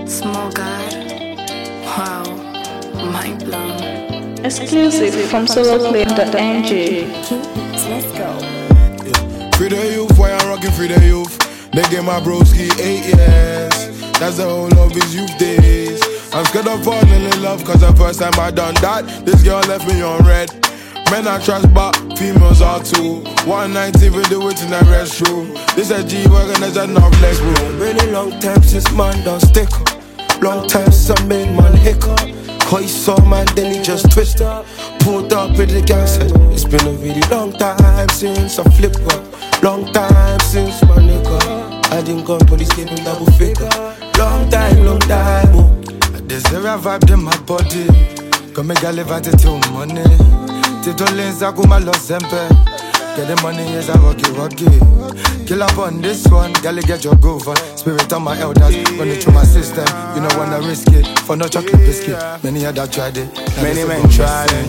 Small guy. Wow. Mind blown. Exclusive from soloplay.ng. Let's go. Free the youth, why I'm rocking free the youth. They gave my broski 8 years. That's the whole of his youth days. I'm scared of falling in love, cause the first time I done that, this girl left me on red. Men are trash, but females are too. One night even do it in the restroom. This a G-Wagon, there's enough legs room. Really long time since man done stick up. Long time since I made man hiccup. Cause he saw man, then he just twisted. Pulled up with the gang said, it's been a really long time since I flip up. Long time since my nigga I didn't go police gave him double figure. Long time, oh. There's a vibe in my body. Come make a live at it till money. Tito lanes I go my lost sempe. Get the money is a rocky. Kill up on this one, gally get your groove on. Spirit on my elders, running through my system. You know wanna risk it, for no chocolate biscuit. Many other tried it. Many men tried and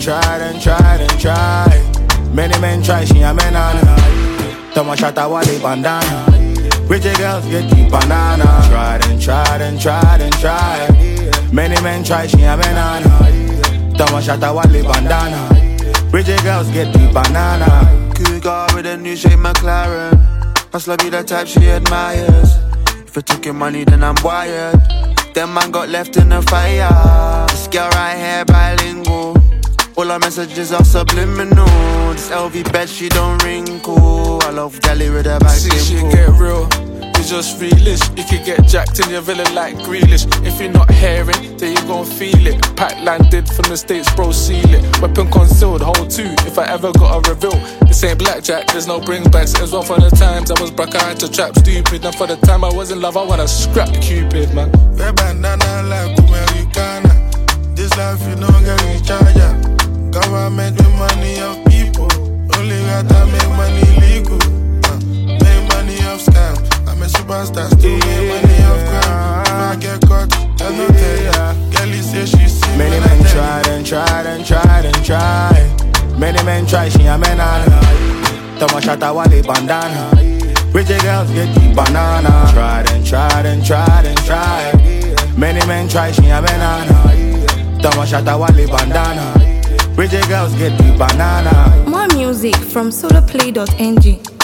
tried. Many men try, she a man on her. Toma shata wale bandana. Pretty girls get the banana. Tried and tried. Many men try, she a man on her. Toma shata wale bandana. Pretty girls get the banana. Cougar with a new shape McLaren. Hustler be the type she admires. If I took your money, then I'm wired. Them man got left in the fire. This girl right here bilingual. All our messages are subliminal. This LV bed, she don't wrinkle. I love Gally with her back. See shit get real, it's just realish. You can get jacked in your villain like Grealish. If you're not hearing, then you gon' feel it. Pack landed from the States, bro, seal it. Weapon concealed, hold two, if I ever got a reveal. This ain't blackjack, there's no bringbacks. As well for the times I was back, I had to trap stupid. And for the time I was in love, I wanna scrap Cupid, man. Red bandana like Americana. This life you don't get recharger. Government make money of people. Only got to make money legal. Make money off scams. I'm a superstar, still make money off crime. If I get caught, I no tell ya. Girlie say she see Many men tried and tried. Many men try, she a man on her. Toma shata wale bandana. Pretty girls get the banana. Tried and tried. Many men try, she a man on her. Toma shata wale bandana. Pretty girls get the banana. More music from soloplay.ng.